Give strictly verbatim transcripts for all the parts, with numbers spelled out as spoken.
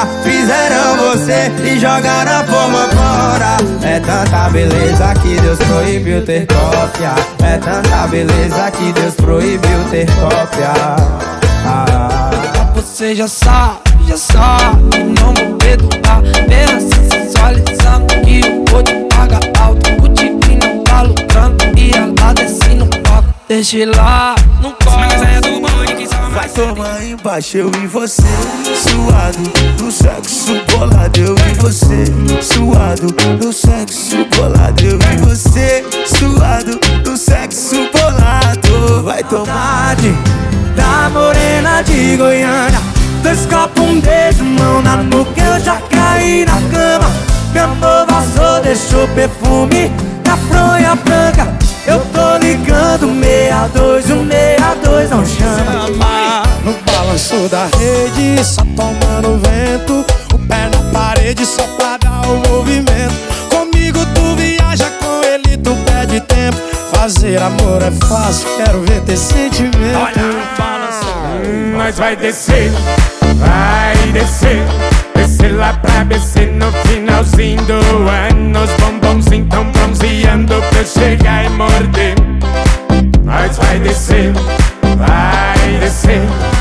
fora, fizeram você e jogaram a forma fora. É tanta beleza que Deus proibiu ter cópia. É tanta beleza que Deus proibiu ter cópia. ah. Você já sabe, já sabe, não vou perdoar. Apenas sensualizando que eu vou te pagar alto. O tipo não tá lucrando e ela desce no palco. Deixa lá, não corre. Vai tomar embaixo, eu e você, suado no sexo bolado. Eu e você, suado no sexo bolado. Eu e você, suado no sexo bolado. Vai tomar Saudade da morena de Goiânia. Dois copos, um beijo, mão na nuca, eu já caí na cama. Meu amor vazou, deixou perfume na fronha branca. Eu tô ligando meia dois, o meia dois não chama. no balanço da rede, só tomando vento. O pé na parede só pra dar o movimento. Comigo tu viaja, com ele tu perde tempo. Fazer amor é fácil, quero ver ter sentimento. Olha, balança, hum, mas vai descer, vai descer. Descer lá pra B C no finalzinho do ano. Os bombonzinhos tão bronzeando pra eu chegar e morder. Mas vai descer, vai descer.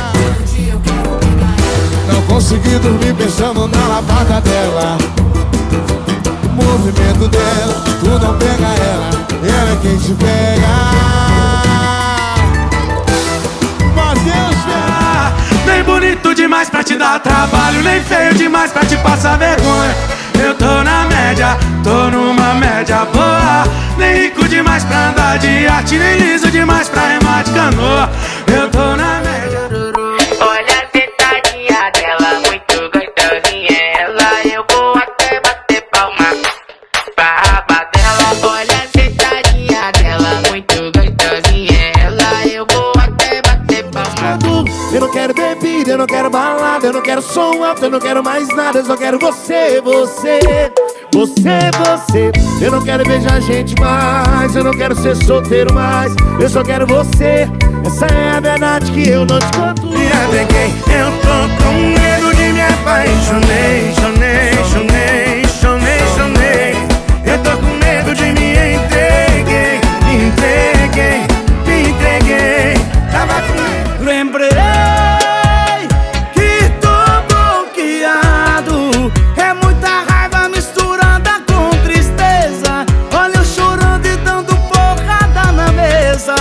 Não consegui dormir pensando na lavada dela. O movimento dela, tu não pega ela, ela é quem te pega. Mateus, Nem bonito demais pra te dar trabalho, nem feio demais pra te passar vergonha. Eu tô na média, tô numa média boa. Nem rico demais pra andar de arte, nem liso demais pra remar de canoa. Eu tô na média. Olha a sentadinha dela, muito gostosinha ela. Eu vou até bater palma pra raba dela. Olha a sentadinha dela, muito gostosinha ela. Eu vou até bater palma. eu não quero bebida, eu não quero balada, eu não quero som alto, eu não quero mais nada, eu só quero você, você, você, você. Eu não quero beijar gente mais, eu não quero ser solteiro mais, eu só quero você. Essa é a verdade que eu não te conto. Já peguei, eu tô com medo de me apaixonei. Chonei, chonei, chonei, chonei. Eu tô com medo de me entreguei. Me entreguei, me entreguei. Tava com medo. Lembrei que tô bloqueado. É muita raiva misturada com tristeza. Olha eu chorando e dando porrada na mesa.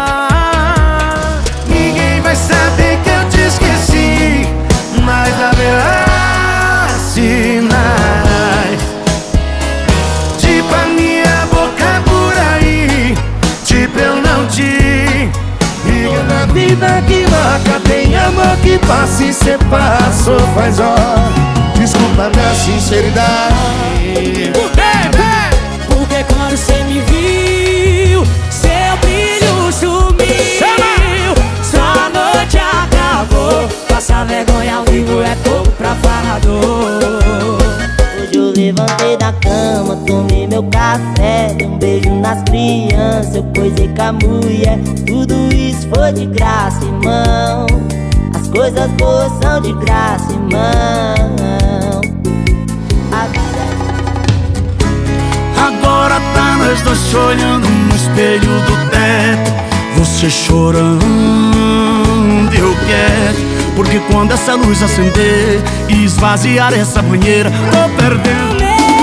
Ninguém vai saber que eu te esqueci, mas haverá sinais. Tipo a minha boca por aí, tipo eu não te ligo. Na vida que marca tem amor que passa e cê passou faz hora. Desculpa minha sinceridade. Porque quando cê me viu, seu brilho sumiu. Sua noite acabou. Passar vergonha ao vivo é pouco pra falador. Hoje eu levantei da cama, tomei meu café, dei um beijo nas crianças, eu coisei com a mulher. Tudo isso foi de graça, irmão. As coisas boas são de graça, irmão. A vida... Agora tá nós dois se olhando no espelho do teto. Você chorando e eu quieto. Porque quando essa luz acender e esvaziar essa banheira, tô perdendo.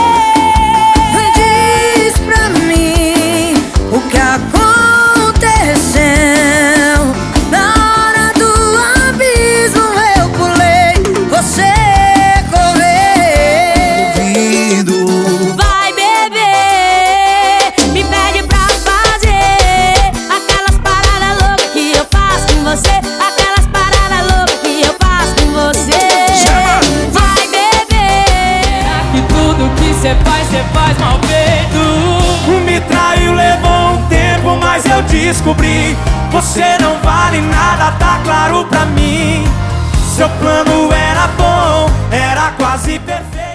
Diz pra mim o que aconteceu. Na hora do abismo eu pulei, você correu. Duvido. Vai beber, me pede pra fazer aquelas paradas loucas que eu faço com você. Aquelas paradas loucas que eu faço com você. Vai beber. Será que tudo que cê faz, cê faz mal feito? Me traiu, levou um tempo, mas eu descobri. Você não vale nada, tá claro pra mim. Seu plano era bom, era quase perfeito.